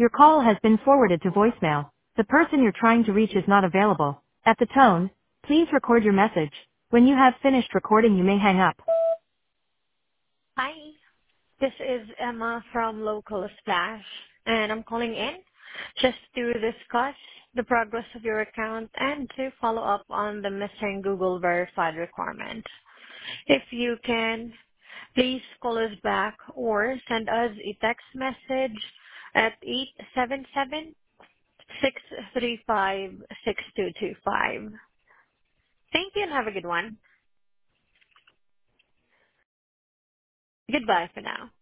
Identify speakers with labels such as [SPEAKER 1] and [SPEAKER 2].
[SPEAKER 1] Your call has been forwarded to voicemail. The person you're trying to reach is not available. At the tone, please record your message. When you have finished recording, you may hang up.
[SPEAKER 2] Hi, this is Emma from Local Splash, and I'm calling in just to discuss the progress of your account and to follow up on the missing Google verified requirement. If you can, please call us back or send us a text message at 877-635-6225. Thank you and have a good one. Goodbye for now.